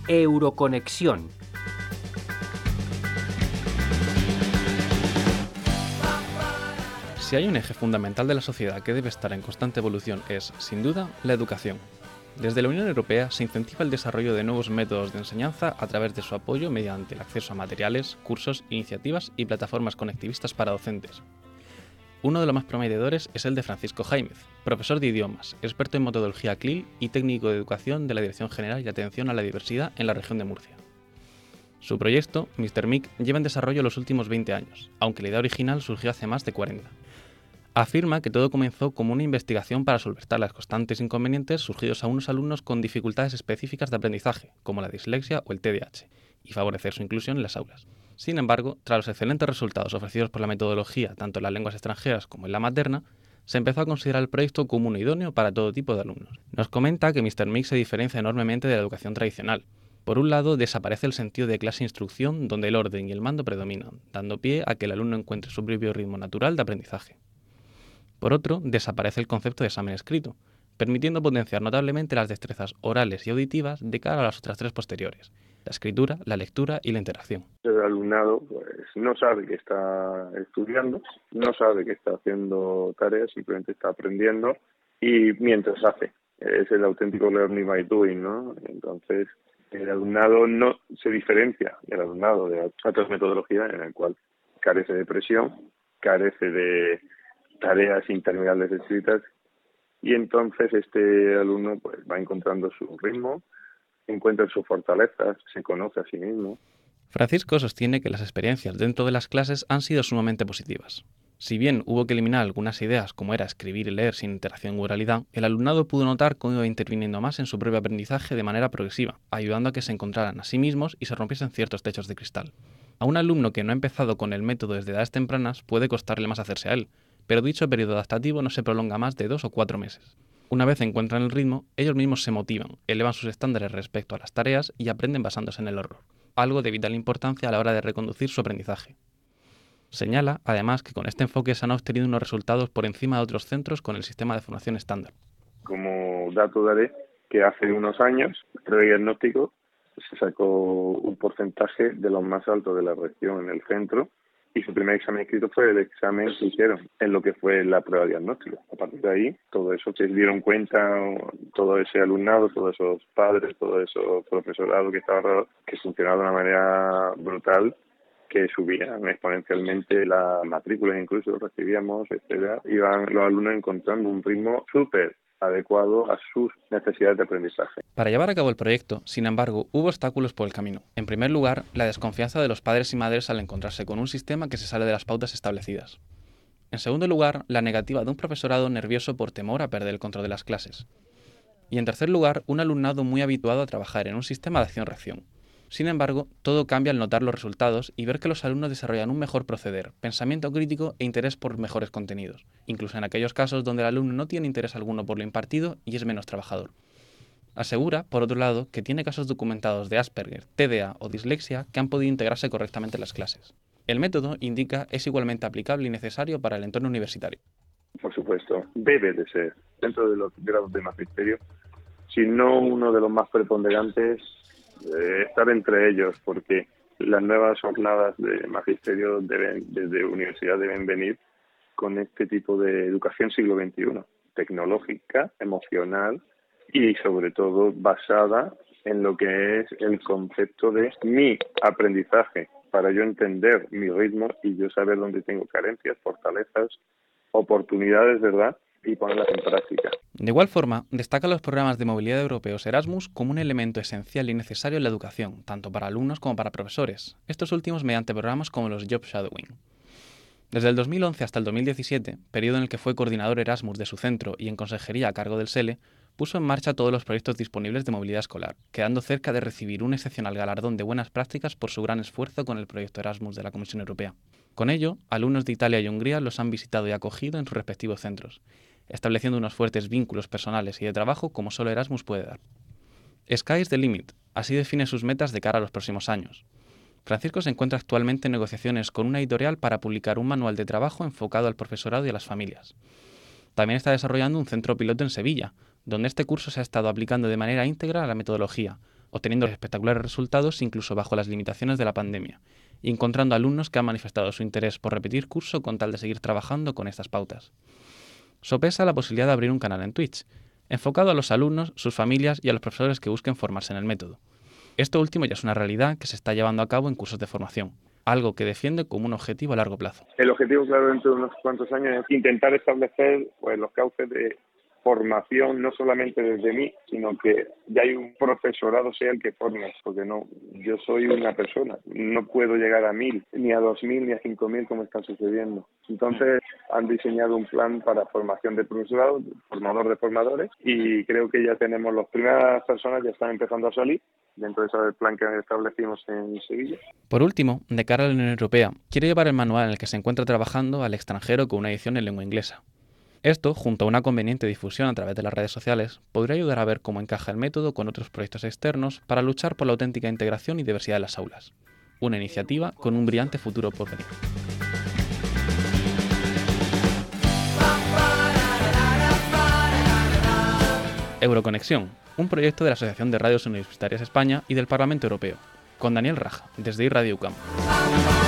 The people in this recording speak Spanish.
Euroconexión. Si hay un eje fundamental de la sociedad que debe estar en constante evolución es, sin duda, la educación. Desde la Unión Europea se incentiva el desarrollo de nuevos métodos de enseñanza a través de su apoyo mediante el acceso a materiales, cursos, iniciativas y plataformas conectivistas para docentes. Uno de los más prometedores es el de Francisco Jaimez, profesor de idiomas, experto en metodología CLIL y técnico de educación de la Dirección General y Atención a la Diversidad en la región de Murcia. Su proyecto, Mr. Mic, lleva en desarrollo los últimos 20 años, aunque la idea original surgió hace más de 40. Afirma que todo comenzó como una investigación para solventar los constantes inconvenientes surgidos a unos alumnos con dificultades específicas de aprendizaje, como la dislexia o el TDAH, y favorecer su inclusión en las aulas. Sin embargo, tras los excelentes resultados ofrecidos por la metodología tanto en las lenguas extranjeras como en la materna, se empezó a considerar el proyecto como un idóneo para todo tipo de alumnos. Nos comenta que Mr. Mic se diferencia enormemente de la educación tradicional. Por un lado, desaparece el sentido de clase-instrucción donde el orden y el mando predominan, dando pie a que el alumno encuentre su propio ritmo natural de aprendizaje. Por otro, desaparece el concepto de examen escrito, permitiendo potenciar notablemente las destrezas orales y auditivas de cara a las otras tres posteriores: la escritura, la lectura y la interacción. El alumnado pues no sabe que está estudiando, no sabe que está haciendo tareas, simplemente está aprendiendo y mientras hace. Es el auténtico learning by doing, ¿no? Entonces, el alumnado no se diferencia del alumnado de otras metodologías en el cual carece de presión, carece de tareas interminables escritas y entonces este alumno pues va encontrando su ritmo, encuentra sus fortalezas, se conoce a sí mismo. Francisco sostiene que las experiencias dentro de las clases han sido sumamente positivas. Si bien hubo que eliminar algunas ideas como era escribir y leer sin interacción u oralidad, el alumnado pudo notar cómo iba interviniendo más en su propio aprendizaje de manera progresiva, ayudando a que se encontraran a sí mismos y se rompiesen ciertos techos de cristal. A un alumno que no ha empezado con el método desde edades tempranas puede costarle más hacerse a él, pero dicho periodo adaptativo no se prolonga más de 2 o 4 meses. Una vez encuentran el ritmo, ellos mismos se motivan, elevan sus estándares respecto a las tareas y aprenden basándose en el error, algo de vital importancia a la hora de reconducir su aprendizaje. Señala, además, que con este enfoque se han obtenido unos resultados por encima de otros centros con el sistema de formación estándar. Como dato daré que hace unos años, el prediagnóstico se sacó un porcentaje de los más altos de la región en el centro y su primer examen escrito fue el examen que hicieron en lo que fue la prueba diagnóstica. A partir de ahí, todo eso que se dieron cuenta, todo ese alumnado, todos esos padres, todo eso profesorado que estaba alrededor, que funcionaba de una manera brutal, que subían exponencialmente las matrículas, incluso recibíamos, etcétera, iban los alumnos encontrando un ritmo súper adecuado a sus necesidades de aprendizaje. Para llevar a cabo el proyecto, sin embargo, hubo obstáculos por el camino. En primer lugar, la desconfianza de los padres y madres al encontrarse con un sistema que se sale de las pautas establecidas. En segundo lugar, la negativa de un profesorado nervioso por temor a perder el control de las clases. Y en tercer lugar, un alumnado muy habituado a trabajar en un sistema de acción-reacción. Sin embargo, todo cambia al notar los resultados y ver que los alumnos desarrollan un mejor proceder, pensamiento crítico e interés por mejores contenidos, incluso en aquellos casos donde el alumno no tiene interés alguno por lo impartido y es menos trabajador. Asegura, por otro lado, que tiene casos documentados de Asperger, TDA o dislexia que han podido integrarse correctamente en las clases. El método, indica, es igualmente aplicable y necesario para el entorno universitario. Por supuesto, debe de ser, dentro de los grados de magisterio, si no uno de los más preponderantes, estar entre ellos, porque las nuevas jornadas de magisterio desde universidad deben venir con este tipo de educación siglo XXI, tecnológica, emocional y sobre todo basada en lo que es el concepto de mi aprendizaje, para yo entender mi ritmo y yo saber dónde tengo carencias, fortalezas, oportunidades, ¿verdad?, y ponerlas en práctica. De igual forma, destaca los programas de movilidad europeos Erasmus como un elemento esencial y necesario en la educación, tanto para alumnos como para profesores, estos últimos mediante programas como los Job Shadowing. Desde el 2011 hasta el 2017, periodo en el que fue coordinador Erasmus de su centro y en consejería a cargo del SELE, puso en marcha todos los proyectos disponibles de movilidad escolar, quedando cerca de recibir un excepcional galardón de buenas prácticas por su gran esfuerzo con el proyecto Erasmus de la Comisión Europea. Con ello, alumnos de Italia y Hungría los han visitado y acogido en sus respectivos centros, estableciendo unos fuertes vínculos personales y de trabajo como solo Erasmus puede dar. Sky is the limit, así define sus metas de cara a los próximos años. Francisco se encuentra actualmente en negociaciones con una editorial para publicar un manual de trabajo enfocado al profesorado y a las familias. También está desarrollando un centro piloto en Sevilla, donde este curso se ha estado aplicando de manera íntegra a la metodología, obteniendo espectaculares resultados incluso bajo las limitaciones de la pandemia, y encontrando alumnos que han manifestado su interés por repetir curso con tal de seguir trabajando con estas pautas. Sopesa la posibilidad de abrir un canal en Twitch, enfocado a los alumnos, sus familias y a los profesores que busquen formarse en el método. Esto último ya es una realidad que se está llevando a cabo en cursos de formación, algo que defiende como un objetivo a largo plazo. El objetivo, claro, dentro de unos cuantos años es intentar establecer pues los cauces de formación, no solamente desde mí, sino que ya hay un profesorado sea el que forme, porque no, yo soy una persona, no puedo llegar a 1.000, ni a 2.000, ni a 5.000 como está sucediendo. Entonces han diseñado un plan para formación de profesorado, formador de formadores, y creo que ya tenemos las primeras personas ya están empezando a salir dentro de ese plan que establecimos en Sevilla. Por último, de cara a la Unión Europea, quiere llevar el manual en el que se encuentra trabajando al extranjero con una edición en lengua inglesa. Esto, junto a una conveniente difusión a través de las redes sociales, podría ayudar a ver cómo encaja el método con otros proyectos externos para luchar por la auténtica integración y diversidad de las aulas. Una iniciativa con un brillante futuro por venir. Euroconexión, un proyecto de la Asociación de Radios Universitarias España y del Parlamento Europeo, con Daniel Raja, desde iRadio UCAM.